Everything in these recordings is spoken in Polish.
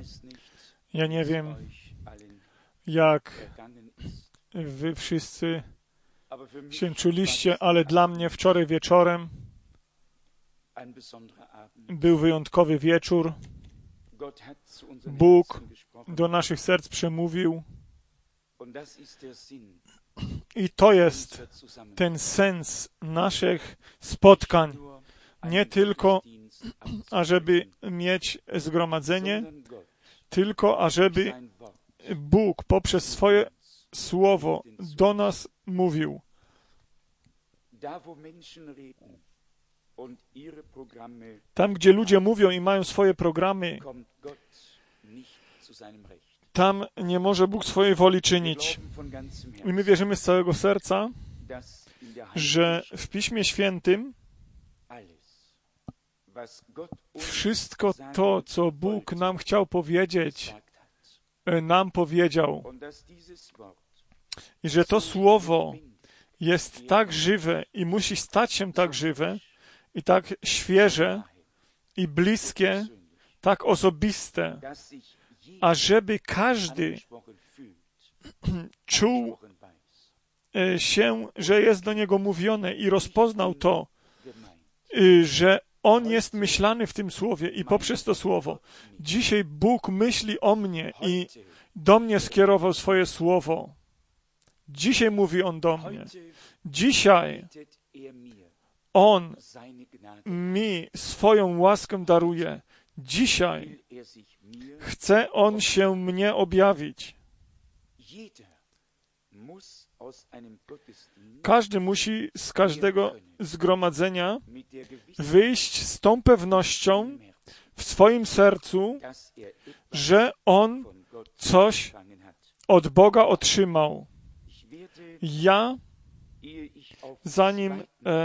Ja nie wiem, jak wy wszyscy się czuliście, ale dla mnie wczoraj wieczorem był wyjątkowy wieczór. Bóg do naszych serc przemówił i to jest ten sens naszych spotkań. Nie tylko, ażeby mieć zgromadzenie, tylko ażeby Bóg poprzez swoje słowo do nas mówił. Tam, gdzie ludzie mówią i mają swoje programy, tam nie może Bóg swojej woli czynić. I my wierzymy z całego serca, że w Piśmie Świętym wszystko to, co Bóg nam chciał powiedzieć, nam powiedział. I że to słowo jest tak żywe i musi stać się tak żywe i tak świeże i bliskie, tak osobiste, ażeby każdy czuł się, że jest do niego mówione i rozpoznał to, że on jest myślany w tym słowie i poprzez to słowo. Dzisiaj Bóg myśli o mnie i do mnie skierował swoje słowo. Dzisiaj mówi On do mnie. Dzisiaj On mi swoją łaskę daruje. Dzisiaj chce On się mnie objawić. Każdy musi z każdego zgromadzenia wyjść z tą pewnością w swoim sercu, że on coś od Boga otrzymał. Ja, zanim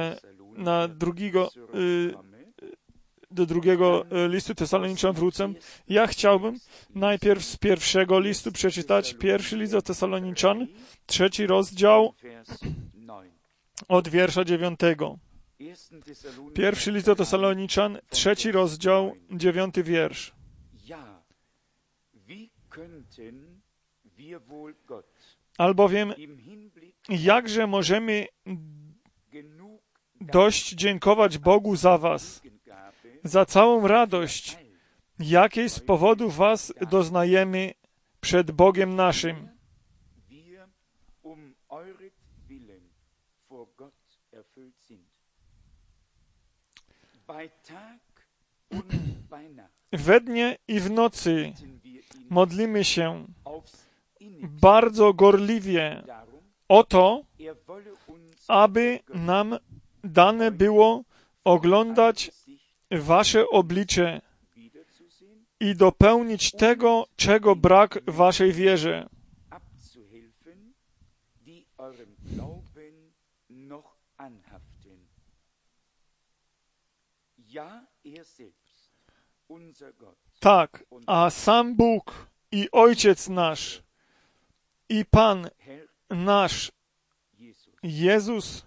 do drugiego listu Tesaloniczan wrócę, ja chciałbym najpierw z pierwszego listu przeczytać pierwszy list do Tesaloniczan, 3 rozdział od wiersza 9. Pierwszy list do Tesaloniczan, 3 rozdział, 9 wiersz. Albowiem jakże możemy dość dziękować Bogu za was, za całą radość, jakiej z powodu was doznajemy przed Bogiem naszym. We dnie i w nocy modlimy się bardzo gorliwie o to, aby nam dane było oglądać wasze oblicze i dopełnić tego, czego brak waszej wierze. Tak, a sam Bóg i Ojciec nasz i Pan nasz Jezus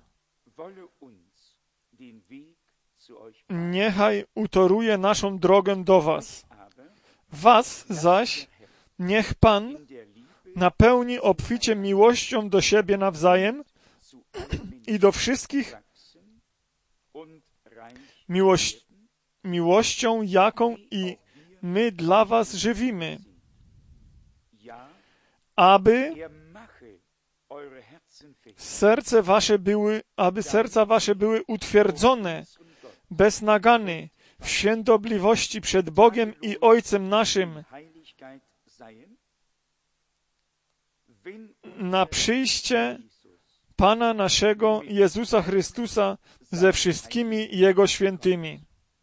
niechaj utoruje naszą drogę do was. Was zaś niech Pan napełni obficie miłością do siebie nawzajem i do wszystkich miłością, jaką i my dla was żywimy, aby serca wasze były utwierdzone, bez nagany, w świętobliwości przed Bogiem i Ojcem naszym, na przyjście Pana naszego Jezusa Chrystusa ze wszystkimi Jego świętymi.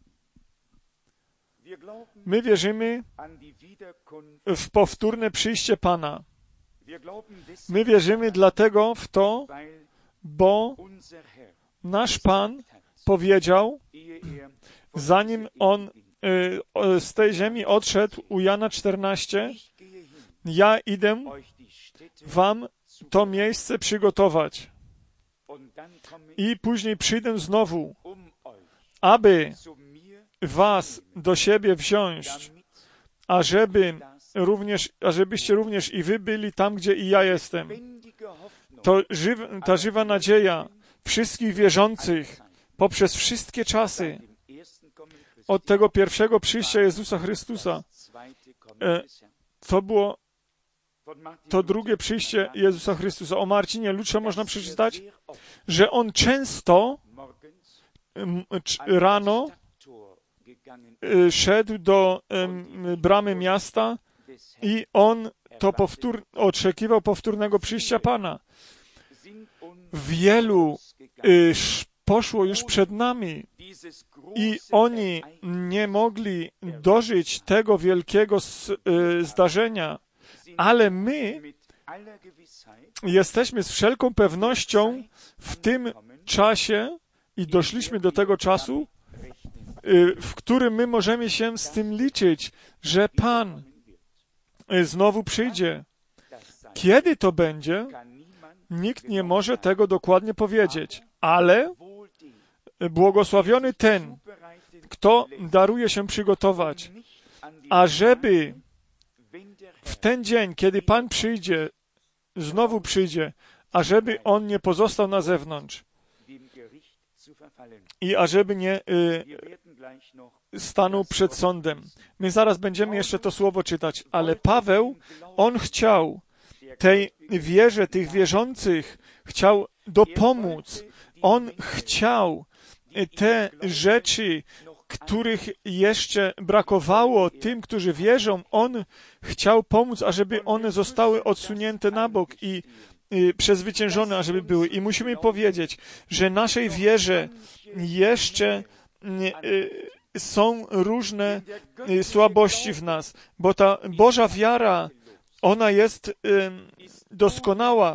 My wierzymy w powtórne przyjście Pana. My wierzymy dlatego w to, bo nasz Pan powiedział, zanim On z tej ziemi odszedł, u Jana 14, ja idę wam to miejsce przygotować i później przyjdę znowu, aby was do siebie wziąć, ażebyście również i wy byli tam, gdzie i ja jestem. Ta żywa nadzieja wszystkich wierzących poprzez wszystkie czasy, od tego pierwszego przyjścia Jezusa Chrystusa, to drugie przyjście Jezusa Chrystusa. O Marcinie Lutrze można przeczytać, że on często rano szedł do bramy miasta i on oczekiwał powtórnego przyjścia Pana. Wielu poszło już przed nami i oni nie mogli dożyć tego wielkiego zdarzenia, ale my jesteśmy z wszelką pewnością w tym czasie i doszliśmy do tego czasu, w którym my możemy się z tym liczyć, że Pan znowu przyjdzie. Kiedy to będzie? Nikt nie może tego dokładnie powiedzieć, ale błogosławiony ten, kto daruje się przygotować, ażeby w ten dzień, kiedy Pan przyjdzie, znowu przyjdzie, ażeby on nie pozostał na zewnątrz i ażeby nie stanął przed sądem. My zaraz będziemy jeszcze to słowo czytać, ale Paweł, on chciał tej wierze, tych wierzących, chciał dopomóc. On chciał te rzeczy, których jeszcze brakowało tym, którzy wierzą, on chciał pomóc, ażeby one zostały odsunięte na bok i przezwyciężone, ażeby były. I musimy powiedzieć, że naszej wierze jeszcze są różne słabości w nas, bo ta Boża wiara, ona jest doskonała.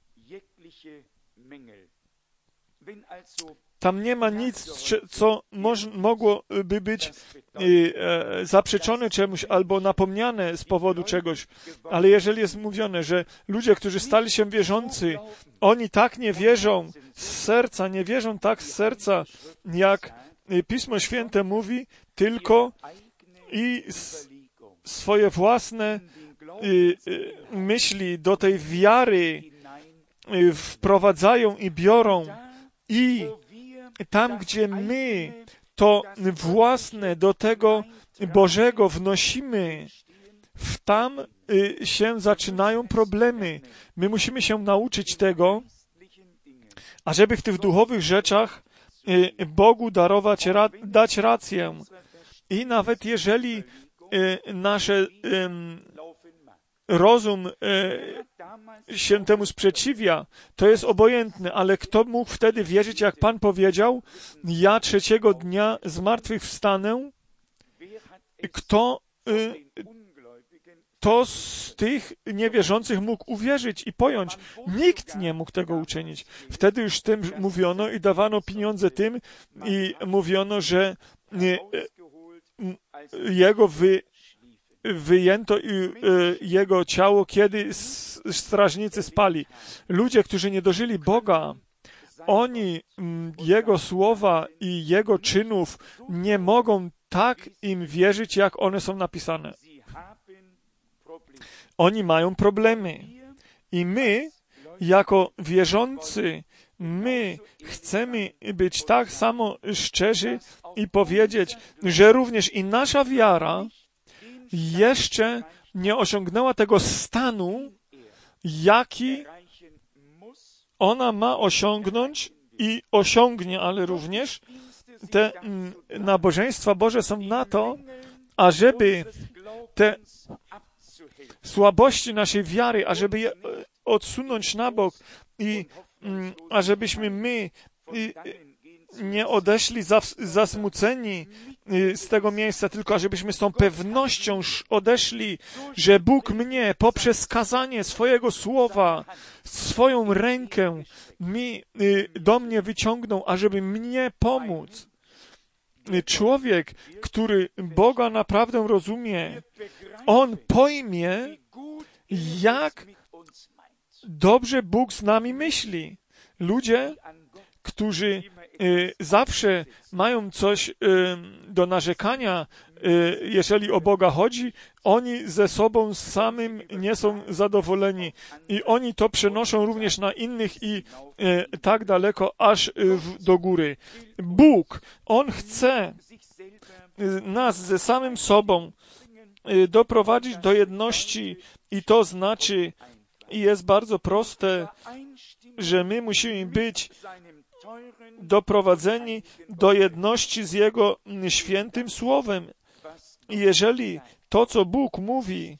Tam nie ma nic, co mogłoby być zaprzeczone czemuś albo napomniane z powodu czegoś. Ale jeżeli jest mówione, że ludzie, którzy stali się wierzący, oni tak nie wierzą z serca, nie wierzą tak z serca, jak Pismo Święte mówi, tylko i swoje własne myśli do tej wiary wprowadzają i biorą. I tam, gdzie my to własne do tego Bożego wnosimy, tam się zaczynają problemy. My musimy się nauczyć tego, ażeby w tych duchowych rzeczach Bogu dać rację. I nawet jeżeli nasze rozum się temu sprzeciwia, to jest obojętne, ale kto mógł wtedy wierzyć, jak Pan powiedział, ja trzeciego dnia z martwych wstanę, kto z tych niewierzących mógł uwierzyć i pojąć? Nikt nie mógł tego uczynić. Wtedy już tym mówiono i dawano pieniądze tym i mówiono, że jego wyjęto jego ciało, kiedy strażnicy spali. Ludzie, którzy nie dożyli Boga, oni Jego słowa i Jego czynów nie mogą tak im wierzyć, jak one są napisane. Oni mają problemy. I my, jako wierzący, my chcemy być tak samo szczerzy i powiedzieć, że również i nasza wiara jeszcze nie osiągnęła tego stanu, jaki ona ma osiągnąć i osiągnie, ale również te nabożeństwa Boże są na to, ażeby te słabości naszej wiary, ażeby je odsunąć na bok i ażebyśmy my nie odeszli zasmuceni z tego miejsca, tylko ażebyśmy z tą pewnością odeszli, że Bóg mnie poprzez kazanie swojego słowa, swoją rękę do mnie wyciągnął, ażeby mnie pomóc. Człowiek, który Boga naprawdę rozumie, on pojmie, jak dobrze Bóg z nami myśli. Ludzie, którzy zawsze mają coś do narzekania jeżeli o Boga chodzi, oni ze sobą samym nie są zadowoleni i oni to przenoszą również na innych i tak daleko, aż do góry. Bóg, On chce nas ze samym sobą doprowadzić do jedności i to znaczy, i jest bardzo proste, że my musimy być doprowadzeni do jedności z Jego świętym Słowem. I jeżeli to, co Bóg mówi,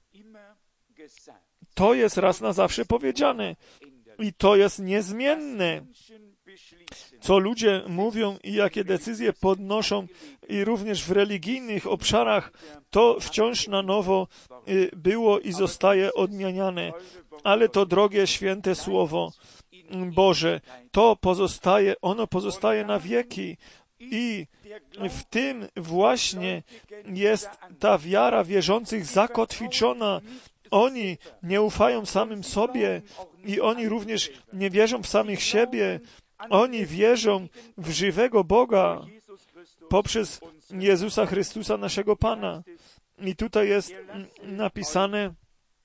to jest raz na zawsze powiedziane i to jest niezmienne, co ludzie mówią i jakie decyzje podnoszą i również w religijnych obszarach, to wciąż na nowo było i zostaje odmieniane. Ale to drogie, święte Słowo Boże, ono pozostaje na wieki i w tym właśnie jest ta wiara wierzących zakotwiczona. Oni nie ufają samym sobie i oni również nie wierzą w samych siebie. Oni wierzą w żywego Boga poprzez Jezusa Chrystusa, naszego Pana. I tutaj jest napisane,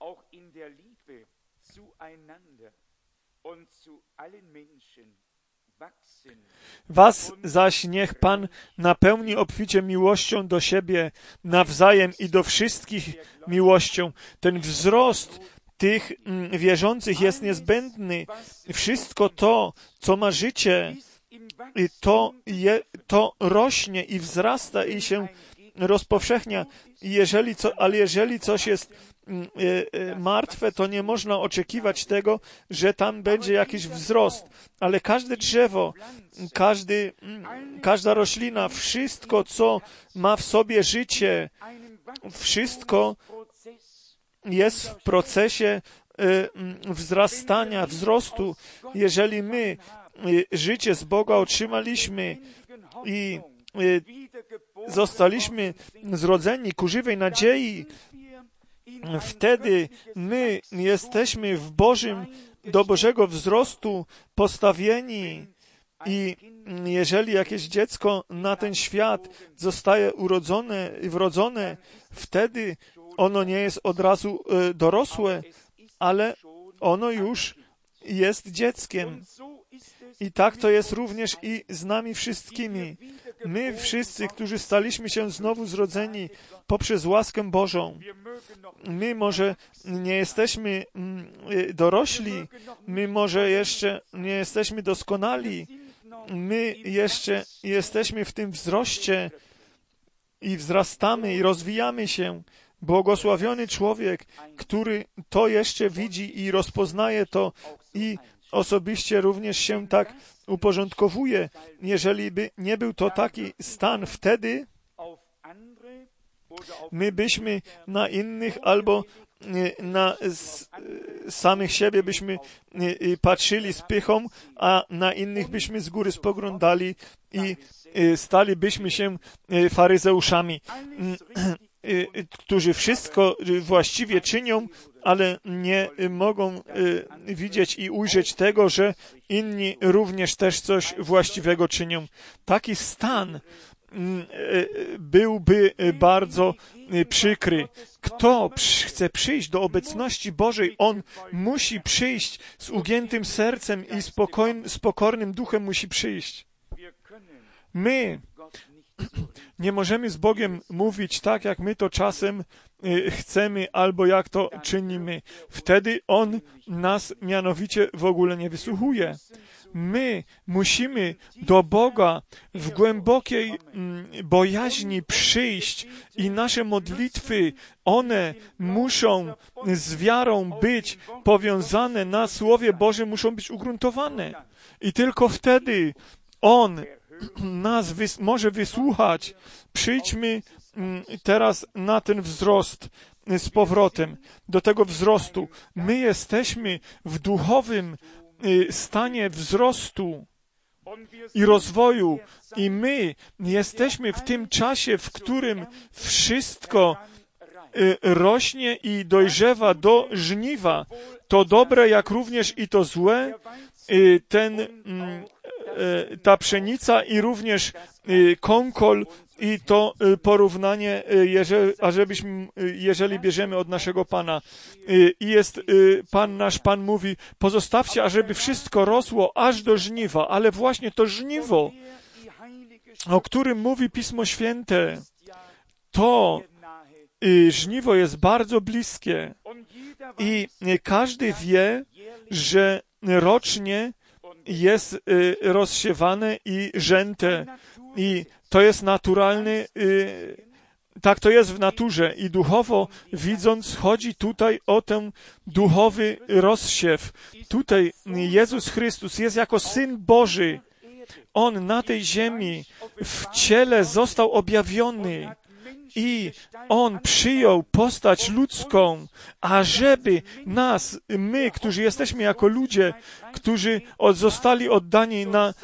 was zaś niech Pan napełni obficie miłością do siebie nawzajem i do wszystkich miłością. Ten wzrost tych wierzących jest niezbędny. Wszystko to, co ma życie, to rośnie i wzrasta i się rozpowszechnia. Ale jeżeli coś jest martwe, to nie można oczekiwać tego, że tam będzie jakiś wzrost. Ale każde drzewo, każda roślina, wszystko, co ma w sobie życie, wszystko jest w procesie wzrastania, wzrostu. Jeżeli my życie z Boga otrzymaliśmy i zostaliśmy zrodzeni ku żywej nadziei, wtedy my jesteśmy do Bożego wzrostu postawieni i jeżeli jakieś dziecko na ten świat zostaje wrodzone, wtedy ono nie jest od razu dorosłe, ale ono już jest dzieckiem. I tak to jest również i z nami wszystkimi. My wszyscy, którzy staliśmy się znowu zrodzeni poprzez łaskę Bożą, my może nie jesteśmy dorośli, my może jeszcze nie jesteśmy doskonali, my jeszcze jesteśmy w tym wzroście i wzrastamy i rozwijamy się. Błogosławiony człowiek, który to jeszcze widzi i rozpoznaje to i osobiście również się tak uporządkowuje. Jeżeli by nie był to taki stan, wtedy my byśmy na innych albo na samych siebie byśmy patrzyli z pychą, a na innych byśmy z góry spoglądali i stalibyśmy się faryzeuszami, którzy wszystko właściwie czynią, ale nie mogą widzieć i ujrzeć tego, że inni również też coś właściwego czynią. Taki stan byłby bardzo przykry. Kto chce przyjść do obecności Bożej, on musi przyjść z ugiętym sercem i z pokornym duchem musi przyjść. My nie możemy z Bogiem mówić tak, jak my to czasem chcemy, albo jak to czynimy. Wtedy On nas mianowicie w ogóle nie wysłuchuje. My musimy do Boga w głębokiej bojaźni przyjść i nasze modlitwy, one muszą z wiarą być powiązane na Słowie Bożym, muszą być ugruntowane. I tylko wtedy On nas może wysłuchać. Przyjdźmy teraz na ten wzrost z powrotem, do tego wzrostu. My jesteśmy w duchowym stanie wzrostu i rozwoju i my jesteśmy w tym czasie, w którym wszystko rośnie i dojrzewa do żniwa. To dobre, jak również i to złe, ta pszenica i również kąkol I to porównanie, jeżeli bierzemy od naszego Pana. I jest nasz Pan mówi, pozostawcie, ażeby wszystko rosło aż do żniwa, ale właśnie to żniwo, o którym mówi Pismo Święte, to żniwo jest bardzo bliskie i każdy wie, że rocznie jest rozsiewane i rzęte i to jest naturalny, tak to jest w naturze i duchowo widząc chodzi tutaj o ten duchowy rozsiew. Tutaj Jezus Chrystus jest jako Syn Boży. On na tej ziemi w ciele został objawiony i On przyjął postać ludzką, ażeby nas, my, którzy jesteśmy jako ludzie, którzy zostali oddani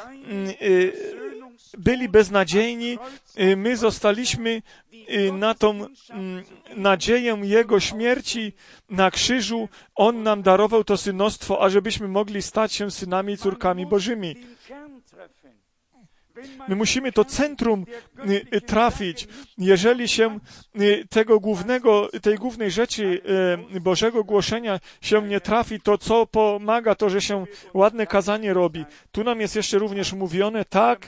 byli beznadziejni, my zostaliśmy na tą nadzieję Jego śmierci na krzyżu. On nam darował to synostwo, ażebyśmy mogli stać się synami i córkami Bożymi. My musimy to centrum trafić. Jeżeli się tej głównej rzeczy Bożego głoszenia się nie trafi, to co pomaga to, że się ładne kazanie robi. Tu nam jest jeszcze również mówione, tak,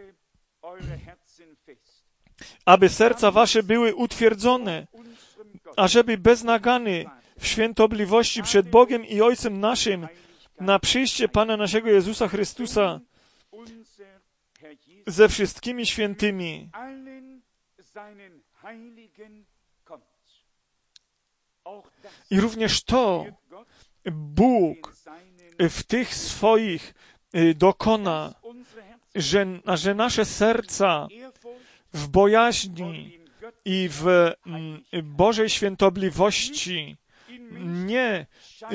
aby serca wasze były utwierdzone, ażeby bez nagany w świętobliwości przed Bogiem i Ojcem naszym na przyjście Pana naszego Jezusa Chrystusa ze wszystkimi świętymi. I również to Bóg w tych swoich dokona, że nasze serca w bojaźni i w Bożej świętobliwości, nie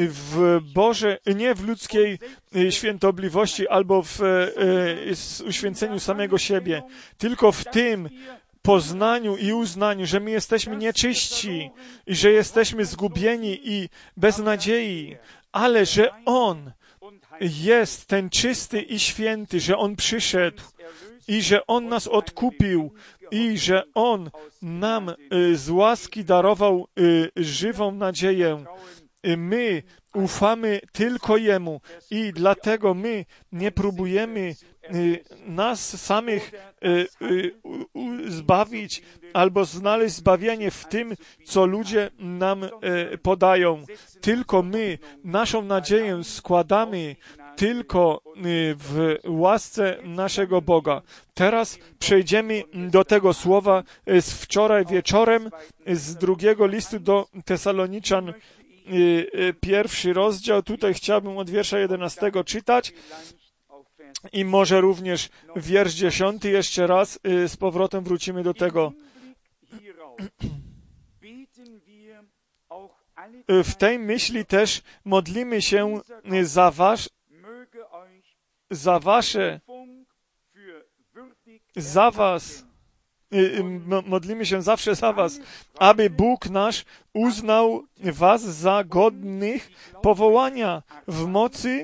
w ludzkiej świętobliwości albo w uświęceniu samego siebie, tylko w tym poznaniu i uznaniu, że my jesteśmy nieczyści i że jesteśmy zgubieni i bez nadziei, ale że On jest ten czysty i święty, że On przyszedł i że On nas odkupił i że On nam z łaski darował żywą nadzieję. My ufamy tylko Jemu i dlatego my nie próbujemy nas samych zbawić albo znaleźć zbawienie w tym, co ludzie nam podają. Tylko my naszą nadzieję składamy tylko w łasce naszego Boga. Teraz przejdziemy do tego słowa z wczoraj wieczorem, z 2 listu do Tesaloniczan, 1 rozdział. Tutaj chciałbym od wiersza 11 czytać i może również wiersz 10 jeszcze raz z powrotem wrócimy do tego. W tej myśli też modlimy się modlimy się zawsze za was, aby Bóg nasz uznał was za godnych powołania w mocy,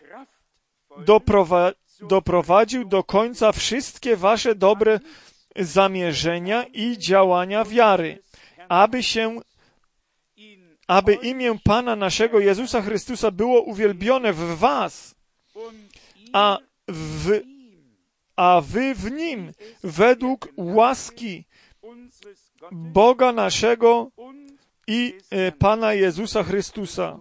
doprowadził do końca wszystkie wasze dobre zamierzenia i działania wiary, aby imię Pana naszego Jezusa Chrystusa było uwielbione w was, a wy w Nim według łaski Boga naszego i Pana Jezusa Chrystusa.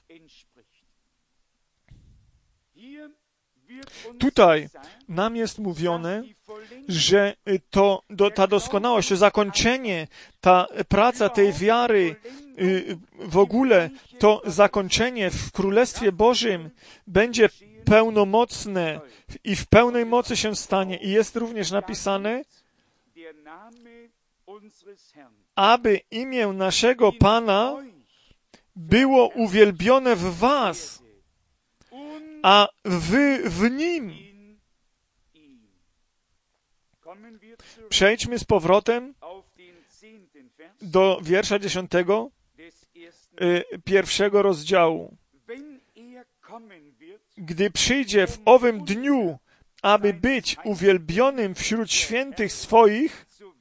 Tutaj nam jest mówione, że ta doskonałość, to zakończenie, ta praca tej wiary, w ogóle to zakończenie w Królestwie Bożym będzie pełnomocne i w pełnej mocy się stanie. I jest również napisane, aby imię naszego Pana było uwielbione w was, a wy w Nim. Przejdźmy z powrotem do wiersza 10, 1 rozdziału. Gdy przyjdzie w owym dniu, aby być uwielbionym wśród świętych swoich,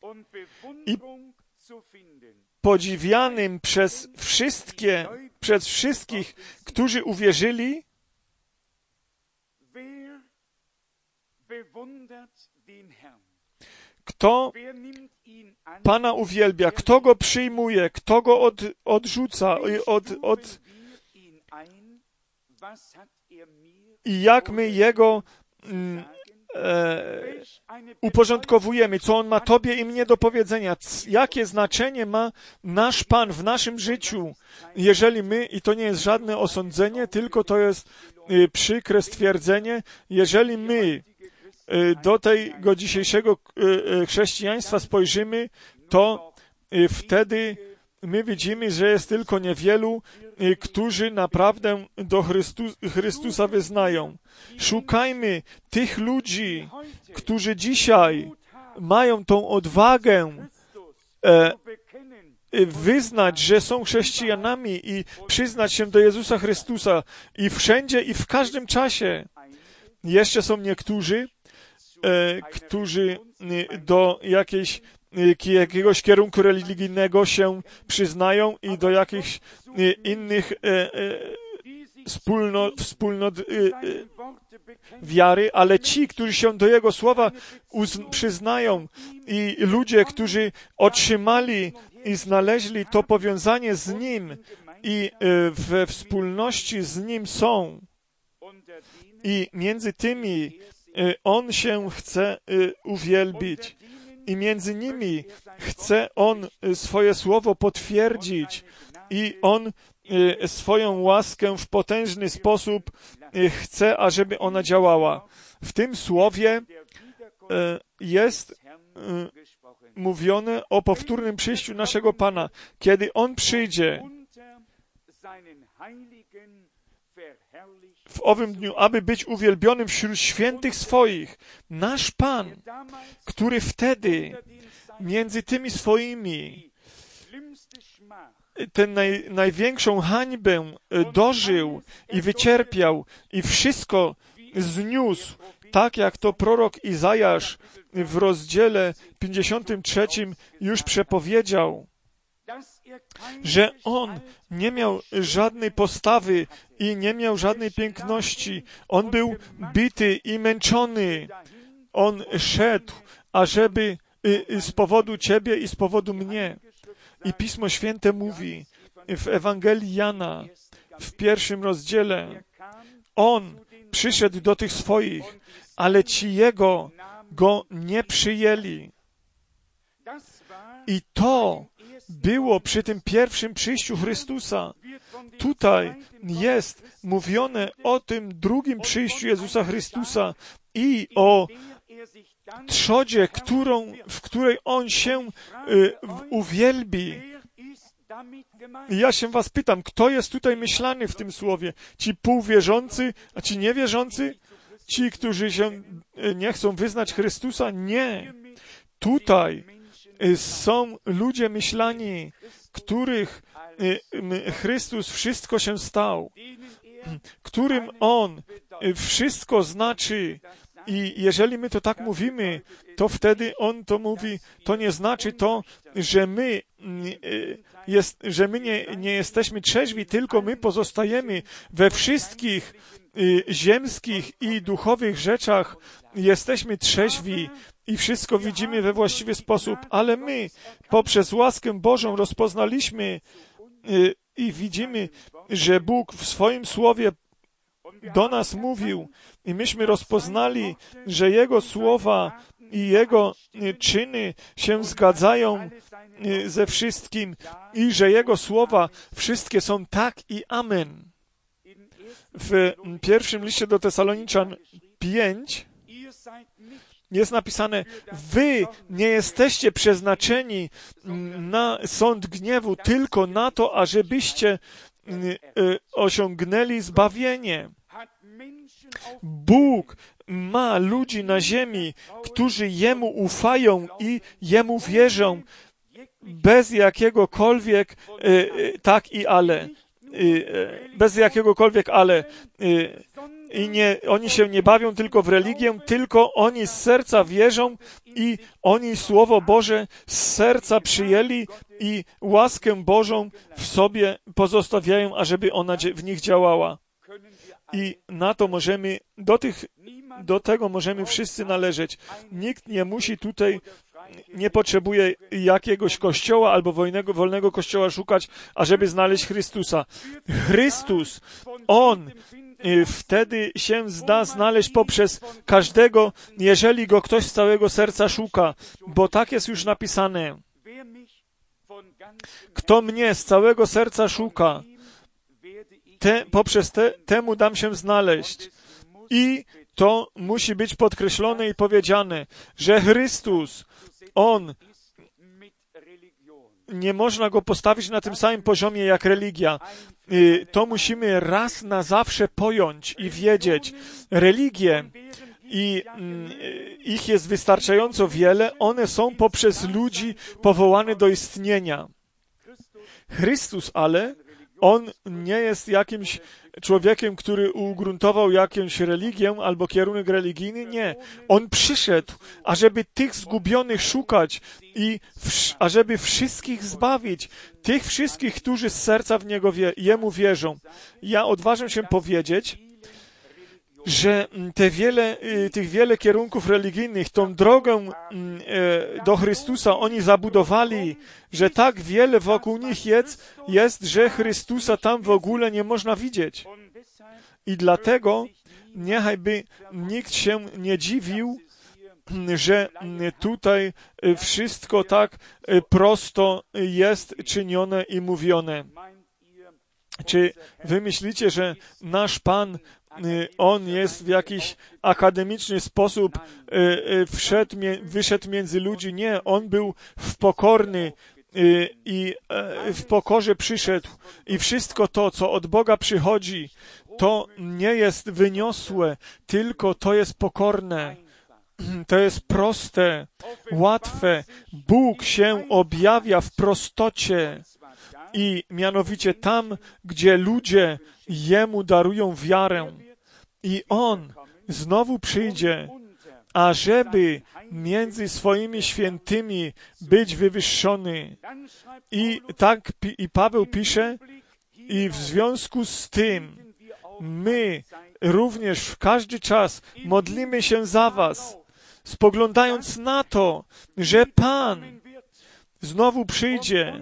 i podziwianym przez wszystkich, którzy uwierzyli, kto Pana uwielbia, kto Go przyjmuje, kto Go odrzuca, i jak my Jego uporządkowujemy, co On ma Tobie i mnie do powiedzenia, jakie znaczenie ma nasz Pan w naszym życiu, jeżeli my, i to nie jest żadne osądzenie, tylko to jest przykre stwierdzenie, jeżeli my do tego dzisiejszego chrześcijaństwa spojrzymy, to wtedy my widzimy, że jest tylko niewielu, którzy naprawdę do Chrystusa wyznają. Szukajmy tych ludzi, którzy dzisiaj mają tą odwagę wyznać, że są chrześcijanami i przyznać się do Jezusa Chrystusa i wszędzie i w każdym czasie. Jeszcze są niektórzy, którzy do jakiegoś kierunku religijnego się przyznają i do jakichś innych wspólnot wiary, ale ci, którzy się do Jego słowa przyznają i ludzie, którzy otrzymali i znaleźli to powiązanie z Nim i we wspólności z Nim są i między tymi On się chce uwielbić i między nimi chce On swoje słowo potwierdzić i On swoją łaskę w potężny sposób chce, ażeby ona działała. W tym słowie jest mówione o powtórnym przyjściu naszego Pana. Kiedy On przyjdzie w owym dniu, aby być uwielbionym wśród świętych swoich, nasz Pan, który wtedy między tymi swoimi tę największą hańbę dożył i wycierpiał i wszystko zniósł, tak jak to prorok Izajasz w rozdziale 53 już przepowiedział, że On nie miał żadnej postawy i nie miał żadnej piękności. On był bity i męczony. On szedł, ażeby z powodu Ciebie i z powodu mnie. I Pismo Święte mówi w Ewangelii Jana, w 1 rozdziale, On przyszedł do tych swoich, ale ci Jego Go nie przyjęli. I to było przy tym pierwszym przyjściu Chrystusa. Tutaj jest mówione o tym drugim przyjściu Jezusa Chrystusa i o trzodzie, w której On się uwielbi. I ja się was pytam, kto jest tutaj myślany w tym słowie? Ci półwierzący, a ci niewierzący? Ci, którzy się nie chcą wyznać Chrystusa? Nie. Tutaj są ludzie myślani, których Chrystus wszystko się stał, którym On wszystko znaczy. I jeżeli my to tak mówimy, to wtedy On to mówi, to nie znaczy to, że my nie jesteśmy trzeźwi, tylko my pozostajemy we wszystkich ziemskich i duchowych rzeczach, jesteśmy trzeźwi i wszystko widzimy we właściwy sposób, ale my poprzez łaskę Bożą rozpoznaliśmy i widzimy, że Bóg w swoim słowie do nas mówił i myśmy rozpoznali, że Jego słowa i Jego czyny się zgadzają ze wszystkim i że Jego słowa wszystkie są tak i amen. W pierwszym liście do Tesaloniczan 5 jest napisane, wy nie jesteście przeznaczeni na sąd gniewu, tylko na to, ażebyście osiągnęli zbawienie. Bóg ma ludzi na ziemi, którzy Jemu ufają i Jemu wierzą bez jakiegokolwiek tak i ale. Bez jakiegokolwiek ale. oni się nie bawią tylko w religię, tylko oni z serca wierzą i oni Słowo Boże z serca przyjęli i łaskę Bożą w sobie pozostawiają, ażeby ona w nich działała. I na to możemy, do tego możemy wszyscy należeć. Nikt nie musi tutaj, nie potrzebuje jakiegoś kościoła albo wolnego kościoła szukać, ażeby znaleźć Chrystusa. Chrystus, On wtedy się da znaleźć poprzez każdego, jeżeli Go ktoś z całego serca szuka, bo tak jest już napisane. Kto mnie z całego serca szuka, temu dam się znaleźć. I to musi być podkreślone i powiedziane, że Chrystus, On, nie można Go postawić na tym samym poziomie jak religia. To musimy raz na zawsze pojąć i wiedzieć. Religie ich jest wystarczająco wiele, one są poprzez ludzi powołane do istnienia. Chrystus ale, On nie jest jakimś człowiekiem, który ugruntował jakąś religię albo kierunek religijny. Nie. On przyszedł, ażeby tych zgubionych szukać i ażeby wszystkich zbawić. Tych wszystkich, którzy z serca w Niego Jemu wierzą. Ja odważę się powiedzieć, że tych wiele kierunków religijnych, tą drogę do Chrystusa oni zabudowali, że tak wiele wokół nich jest, że Chrystusa tam w ogóle nie można widzieć. I dlatego niechajby nikt się nie dziwił, że tutaj wszystko tak prosto jest czynione i mówione. Czy wy myślicie, że nasz On jest w jakiś akademiczny sposób wyszedł między ludzi? Nie, On był pokorny i w pokorze przyszedł. I wszystko to, co od Boga przychodzi, to nie jest wyniosłe, tylko to jest pokorne. To jest proste, łatwe. Bóg się objawia w prostocie. I mianowicie tam, gdzie ludzie Jemu darują wiarę. I On znowu przyjdzie, ażeby między swoimi świętymi być wywyższony. I tak i Paweł pisze, i w związku z tym my również w każdy czas modlimy się za was, spoglądając na to, że Pan znowu przyjdzie,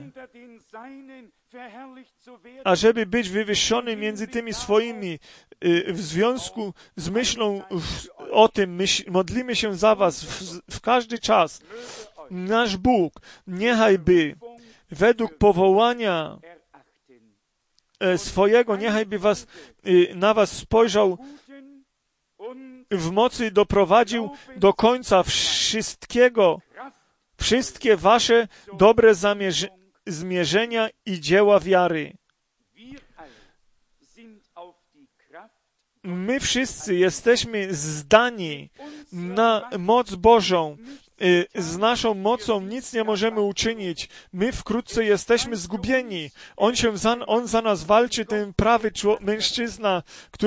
ażeby być wywyższony między tymi swoimi. W związku z myślą o tym modlimy się za was w każdy czas. Nasz Bóg niechajby według powołania swojego, niechajby na was spojrzał w mocy, doprowadził do końca wszystkie wasze dobre zmierzenia i dzieła wiary. My wszyscy jesteśmy zdani na moc Bożą. Z naszą mocą nic nie możemy uczynić. My wkrótce jesteśmy zgubieni. On za nas walczy, ten prawy mężczyzna,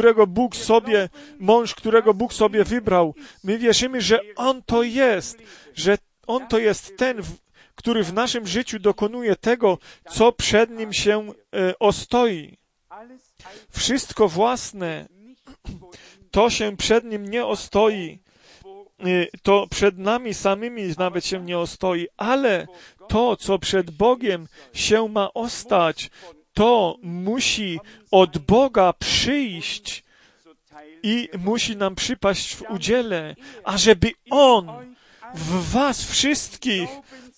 mąż, którego Bóg sobie wybrał. My wierzymy, że On to jest, ten, który w naszym życiu dokonuje tego, co przed Nim się ostoi. Wszystko własne, to się przed Nim nie ostoi. To przed nami samymi nawet się nie ostoi, ale to, co przed Bogiem się ma ostać, to musi od Boga przyjść i musi nam przypaść w udziale, ażeby On w was wszystkich,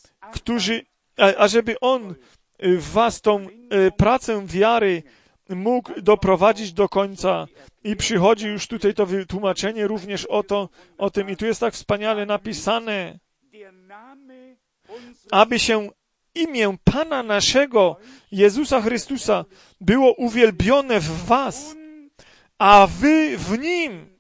ażeby On w was tą pracę wiary mógł doprowadzić do końca. I przychodzi już tutaj to wytłumaczenie również o tym. I tu jest tak wspaniale napisane, aby się imię Pana naszego, Jezusa Chrystusa, było uwielbione w was, a wy w Nim.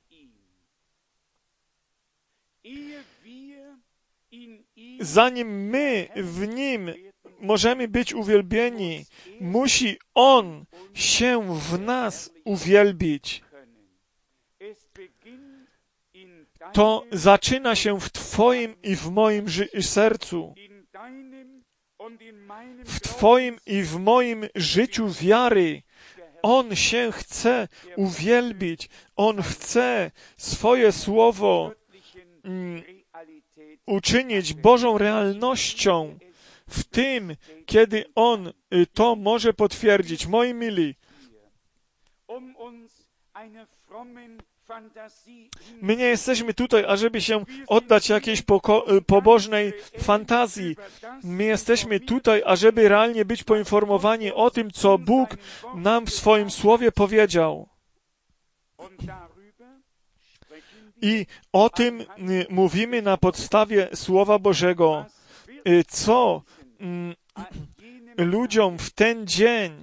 Zanim my w Nim możemy być uwielbieni, musi On się w nas uwielbić. to zaczyna się w Twoim i w moim sercu. W Twoim i w moim życiu wiary. On się chce uwielbić. On chce swoje słowo uczynić Bożą realnością w tym, kiedy On to może potwierdzić. Moi mili, my nie jesteśmy tutaj, ażeby się oddać jakiejś pobożnej fantazji. My jesteśmy tutaj, ażeby realnie być poinformowani o tym, co Bóg nam w swoim Słowie powiedział. I o tym mówimy na podstawie Słowa Bożego, co ludziom w ten dzień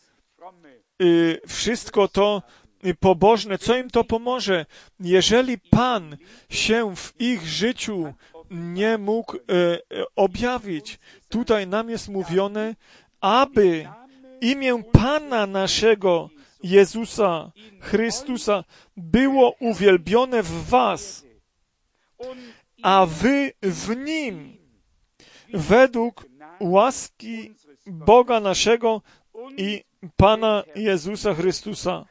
wszystko to pobożne, co im to pomoże. Jeżeli Pan się w ich życiu nie mógł objawić, tutaj nam jest mówione, aby imię Pana naszego Jezusa Chrystusa było uwielbione w was, a wy w Nim, według łaski Boga naszego i Pana Jezusa Chrystusa.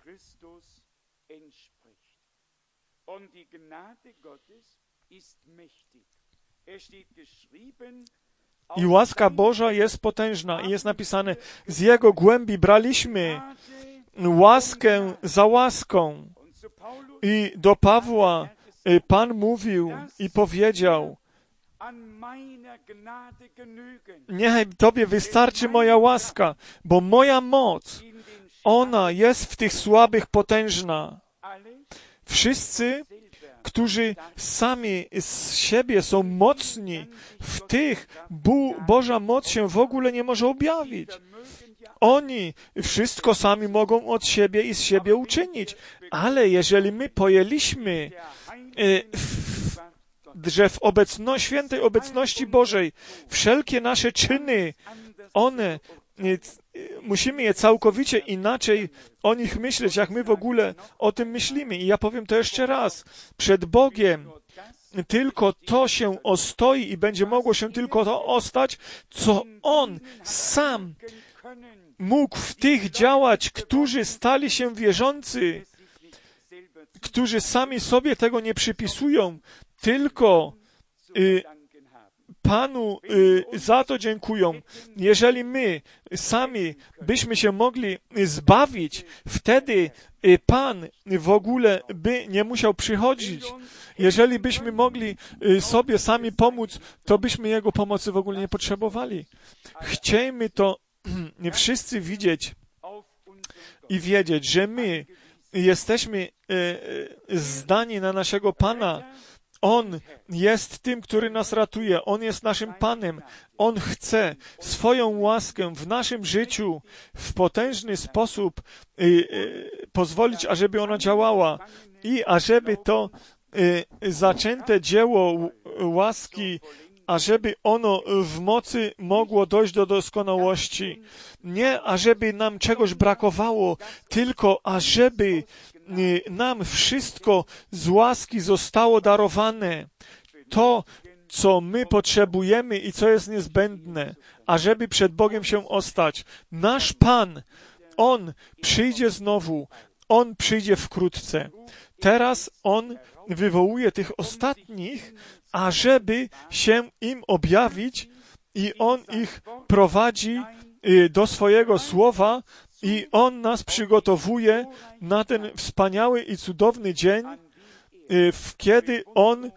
I łaska Boża jest potężna i jest napisane, z Jego głębi braliśmy łaskę za łaską. I do Pawła Pan mówił i powiedział, niechaj Tobie wystarczy moja łaska, bo moja moc, ona jest w tych słabych potężna. Wszyscy, którzy sami z siebie są mocni, w tych Boża moc się w ogóle nie może objawić. Oni wszystko sami mogą od siebie i z siebie uczynić. Ale jeżeli my pojęliśmy, że w świętej obecności Bożej wszelkie nasze czyny, one, musimy je całkowicie inaczej o nich myśleć, jak my w ogóle o tym myślimy. I ja powiem to jeszcze raz. Przed Bogiem tylko to się ostoi i będzie mogło się tylko to ostać, co On sam mógł w tych działać, którzy stali się wierzący, którzy sami sobie tego nie przypisują, tylko Panu za to dziękują. Jeżeli my sami byśmy się mogli zbawić, wtedy Pan w ogóle by nie musiał przychodzić. Jeżeli byśmy mogli sobie sami pomóc, to byśmy Jego pomocy w ogóle nie potrzebowali. Chciejmy to wszyscy widzieć i wiedzieć, że my jesteśmy zdani na naszego Pana. On jest tym, który nas ratuje. On jest naszym Panem. On chce swoją łaskę w naszym życiu w potężny sposób pozwolić, ażeby ona działała i ażeby to zaczęte dzieło łaski, ażeby ono w mocy mogło dojść do doskonałości. Nie ażeby nam czegoś brakowało, tylko ażeby nam wszystko z łaski zostało darowane. To, co my potrzebujemy i co jest niezbędne, ażeby przed Bogiem się ostać. Nasz Pan, On przyjdzie znowu. On przyjdzie wkrótce. Teraz On wywołuje tych ostatnich, ażeby się im objawić i On ich prowadzi do swojego słowa i On nas przygotowuje na ten wspaniały i cudowny dzień, kiedy On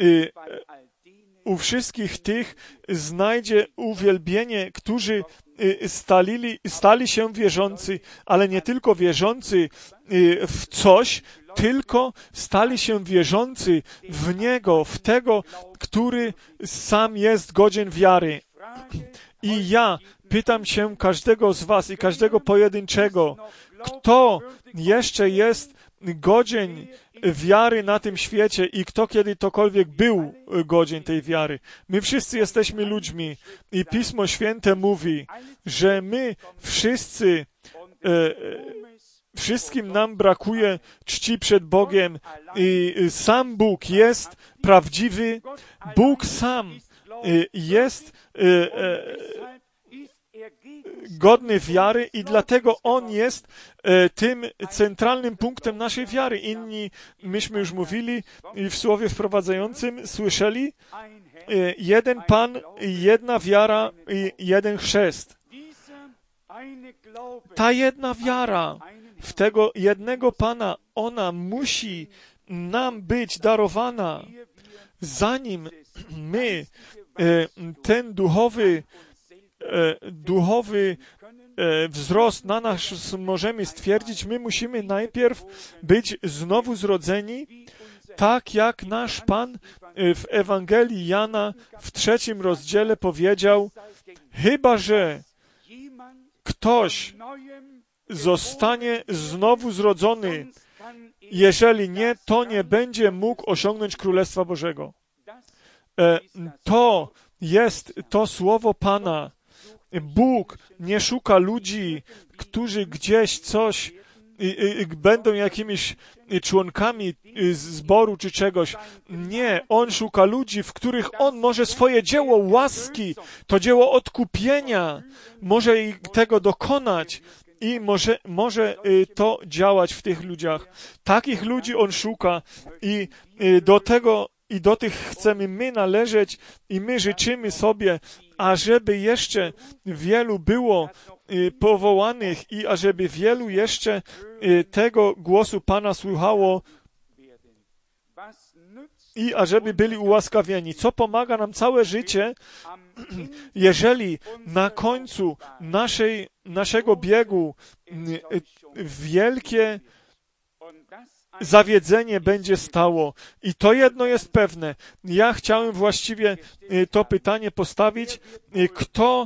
u wszystkich tych znajdzie uwielbienie, którzy stali się wierzący, ale nie tylko wierzący w coś, tylko stali się wierzący w Niego, w tego, który sam jest godzien wiary. I ja pytam się każdego z was i każdego pojedynczego, kto jeszcze jest godzien wiary na tym świecie i kto kiedy tokolwiek był godzien tej wiary. My wszyscy jesteśmy ludźmi i Pismo Święte mówi, że my wszyscy Wszystkim nam brakuje czci przed Bogiem. I sam Bóg jest prawdziwy. Bóg sam jest godny wiary i dlatego On jest tym centralnym punktem naszej wiary. Inni, myśmy już mówili i w słowie wprowadzającym słyszeli, jeden Pan, jedna wiara i jeden chrzest. Ta jedna wiara w tego jednego Pana, ona musi nam być darowana, zanim my ten duchowy wzrost na nas możemy stwierdzić, my musimy najpierw być znowu zrodzeni, tak jak nasz Pan w Ewangelii Jana w 3 rozdziale powiedział, chyba że ktoś zostanie znowu zrodzony, jeżeli nie, to nie będzie mógł osiągnąć Królestwa Bożego. To jest to słowo Pana. Bóg nie szuka ludzi, którzy gdzieś coś będą jakimiś członkami zboru czy czegoś. Nie, On szuka ludzi, w których On może swoje dzieło łaski, to dzieło odkupienia, może tego dokonać i może to działać w tych ludziach. Takich ludzi On szuka i do tych chcemy my należeć i my życzymy sobie, ażeby jeszcze wielu było powołanych i ażeby wielu jeszcze tego głosu Pana słuchało i ażeby byli ułaskawieni. Co pomaga nam całe życie, jeżeli na końcu naszego biegu wielkie zawiedzenie będzie stało. I to jedno jest pewne. Ja chciałem właściwie to pytanie postawić. Kto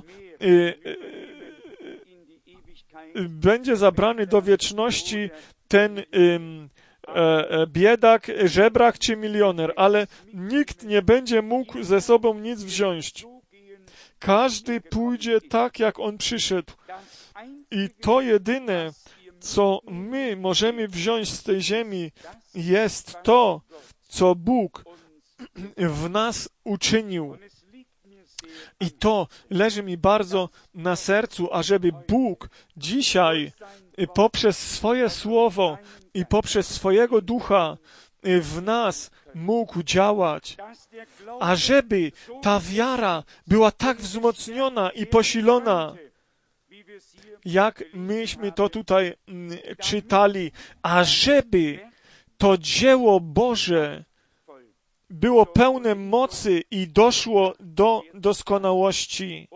będzie zabrany do wieczności, ten biedak, żebrak czy milioner, ale nikt nie będzie mógł ze sobą nic wziąć. Każdy pójdzie tak, jak on przyszedł. I to jedyne, co my możemy wziąć z tej ziemi, jest to, co Bóg w nas uczynił. I to leży mi bardzo na sercu, ażeby Bóg dzisiaj poprzez swoje słowo i poprzez swojego ducha w nas mógł działać, ażeby ta wiara była tak wzmocniona i posilona, jak myśmy to tutaj czytali, ażeby to dzieło Boże było pełne mocy i doszło do doskonałości.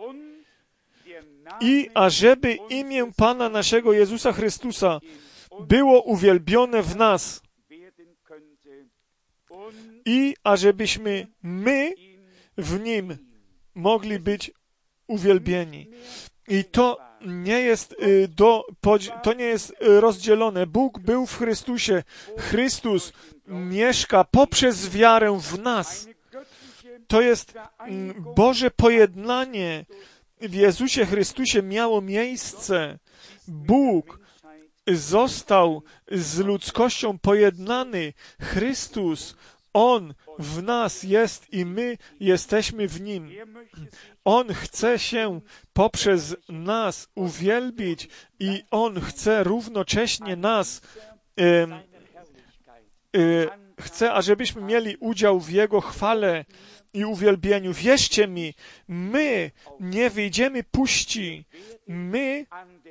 I ażeby imię Pana naszego Jezusa Chrystusa było uwielbione w nas. I ażebyśmy my w Nim mogli być uwielbieni. I to nie jest rozdzielone. Bóg był w Chrystusie. Chrystus mieszka poprzez wiarę w nas. To jest Boże pojednanie w Jezusie Chrystusie miało miejsce. Bóg został z ludzkością pojednany. Chrystus, On w nas jest i my jesteśmy w Nim. On chce się poprzez nas uwielbić i On chce równocześnie nas chce, ażebyśmy mieli udział w Jego chwale i uwielbieniu. Wierzcie mi, my nie wyjdziemy puści. My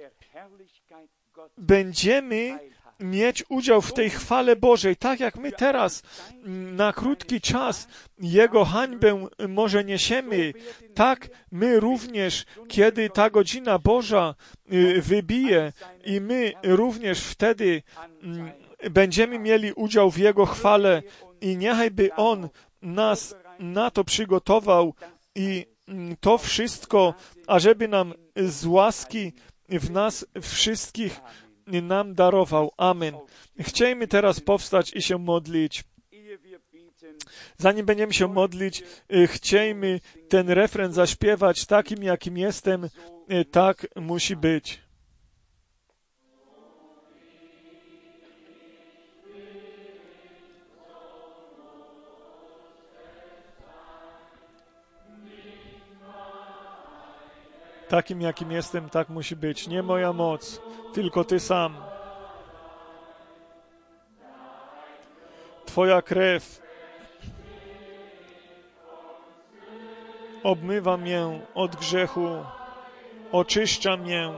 będziemy mieć udział w tej chwale Bożej, tak jak my teraz na krótki czas Jego hańbę może niesiemy, tak my również, kiedy ta godzina Boża wybije i my również wtedy będziemy mieli udział w Jego chwale i niechajby On nas na to przygotował i to wszystko, ażeby nam z łaski w nas wszystkich nam darował. Amen. Chciejmy teraz powstać i się modlić. Zanim będziemy się modlić, chciejmy ten refren zaśpiewać takim, jakim jestem, tak musi być. Takim, jakim jestem, tak musi być. Nie moja moc, tylko Ty sam. Twoja krew obmywa mnie od grzechu, oczyszcza mnie.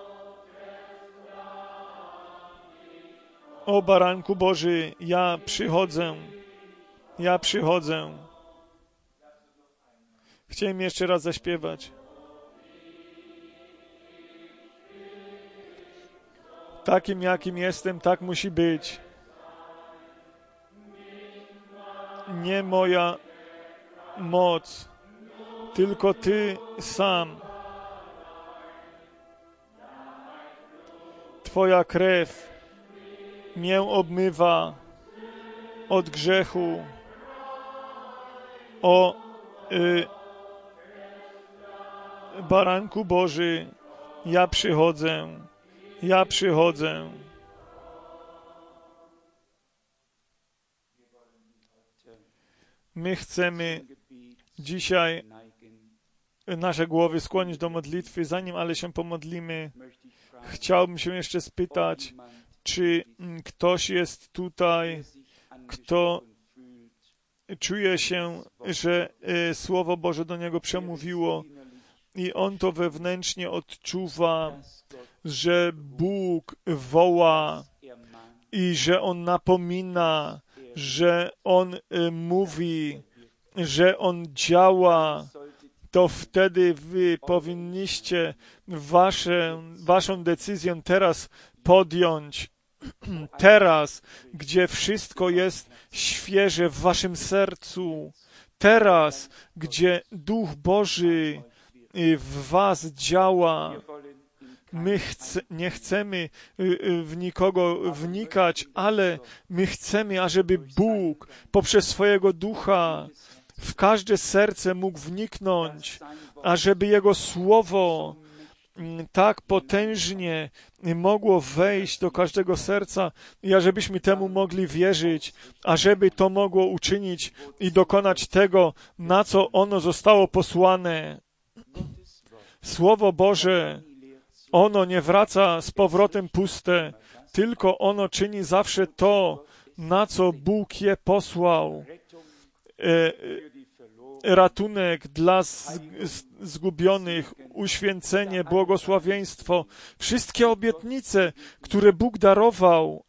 O Baranku Boży, ja przychodzę. Chciałem jeszcze raz zaśpiewać. Takim, jakim jestem, tak musi być. Nie moja moc, tylko Ty sam. Twoja krew mię obmywa od grzechu. O Baranku Boży, ja przychodzę. My chcemy dzisiaj nasze głowy skłonić do modlitwy. Zanim ale się pomodlimy, chciałbym się jeszcze spytać, czy ktoś jest tutaj, kto czuje się, że Słowo Boże do niego przemówiło i on to wewnętrznie odczuwa, że Bóg woła i że On napomina, że On mówi, że On działa, to wtedy wy powinniście waszą decyzję teraz podjąć. Teraz, gdzie wszystko jest świeże w waszym sercu. Teraz, gdzie Duch Boży w was działa. My nie chcemy w nikogo wnikać, ale my chcemy, ażeby Bóg poprzez swojego Ducha w każde serce mógł wniknąć, ażeby Jego Słowo tak potężnie mogło wejść do każdego serca i ażebyśmy temu mogli wierzyć, ażeby to mogło uczynić i dokonać tego, na co ono zostało posłane. Słowo Boże, ono nie wraca z powrotem puste, tylko ono czyni zawsze to, na co Bóg je posłał. Ratunek dla zgubionych, uświęcenie, błogosławieństwo, wszystkie obietnice, które Bóg darował,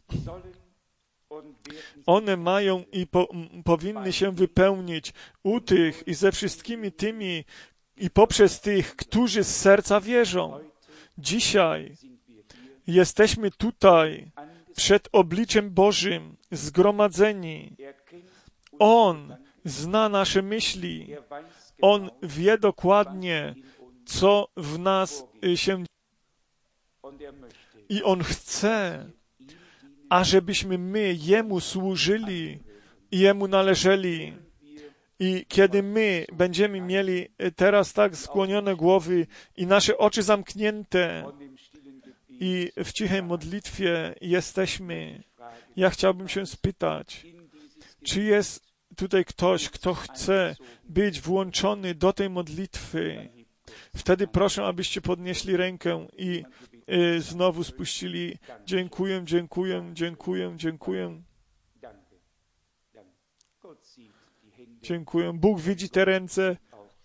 one mają i powinny się wypełnić u tych i ze wszystkimi tymi i poprzez tych, którzy z serca wierzą. Dzisiaj jesteśmy tutaj przed obliczem Bożym zgromadzeni. On zna nasze myśli. On wie dokładnie, co w nas się i On chce, ażebyśmy my Jemu służyli i Jemu należeli. I kiedy my będziemy mieli teraz tak skłonione głowy i nasze oczy zamknięte i w cichej modlitwie jesteśmy, ja chciałbym się spytać, czy jest tutaj ktoś, kto chce być włączony do tej modlitwy? Wtedy proszę, abyście podnieśli rękę i znowu spuścili. Dziękuję. Dziękuję. Bóg widzi te ręce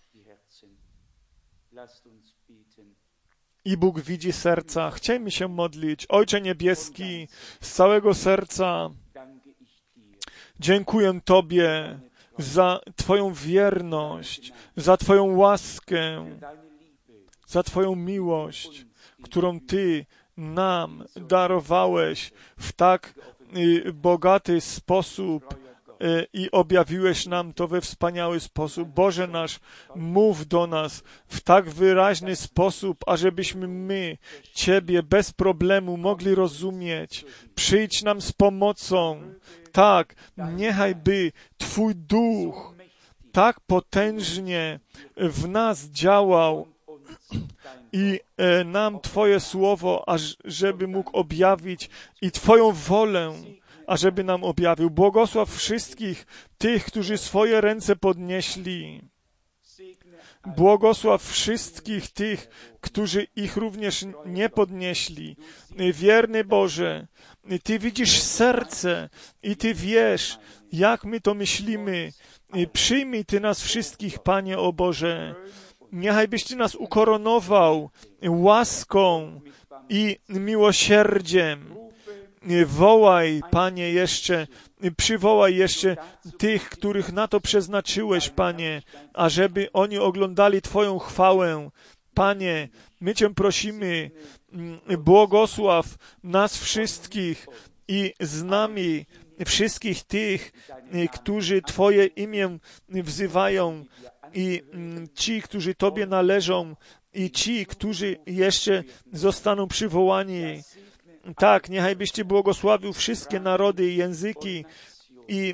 i Bóg widzi serca. Chciejmy się modlić. Ojcze Niebieski, z całego serca dziękuję Tobie za Twoją wierność, za Twoją łaskę, za Twoją miłość, którą Ty nam darowałeś w tak bogaty sposób i objawiłeś nam to we wspaniały sposób. Boże nasz, mów do nas w tak wyraźny sposób, ażebyśmy my Ciebie bez problemu mogli rozumieć. Przyjdź nam z pomocą. Tak, niechaj by Twój Duch tak potężnie w nas działał i nam Twoje Słowo, ażeby mógł objawić i Twoją wolę, ażeby nam objawił. Błogosław wszystkich tych, którzy swoje ręce podnieśli. Błogosław wszystkich tych, którzy ich również nie podnieśli. Wierny Boże, Ty widzisz serce i Ty wiesz, jak my to myślimy. Przyjmij Ty nas wszystkich, Panie, o Boże. Niechaj byś Ty nas ukoronował łaską i miłosierdziem. Wołaj, Panie, przywołaj jeszcze tych, których na to przeznaczyłeś, Panie, ażeby oni oglądali Twoją chwałę. Panie, my Cię prosimy, błogosław nas wszystkich i z nami wszystkich tych, którzy Twoje imię wzywają i ci, którzy Tobie należą i ci, którzy jeszcze zostaną przywołani. Tak, niechaj byś Ty błogosławił wszystkie narody i języki i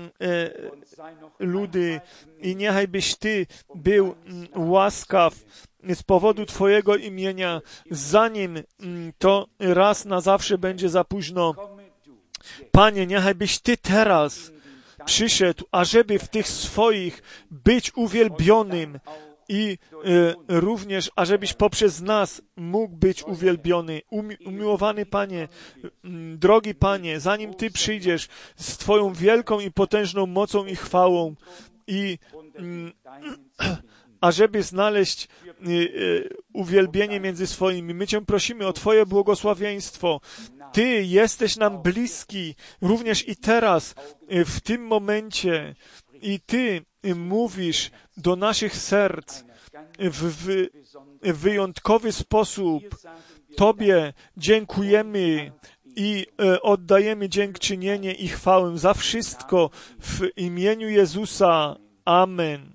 ludy i niechaj byś Ty był łaskaw z powodu Twojego imienia, zanim to raz na zawsze będzie za późno. Panie, niechaj byś Ty teraz przyszedł, ażeby w tych swoich być uwielbionym i również, ażebyś poprzez nas mógł być uwielbiony. Umiłowany Panie, drogi Panie, zanim Ty przyjdziesz z Twoją wielką i potężną mocą i chwałą i ażeby znaleźć uwielbienie między swoimi. My Cię prosimy o Twoje błogosławieństwo. Ty jesteś nam bliski, również i teraz, w tym momencie. I Ty mówisz do naszych serc w wyjątkowy sposób. Tobie dziękujemy i oddajemy dziękczynienie i chwałę za wszystko w imieniu Jezusa. Amen.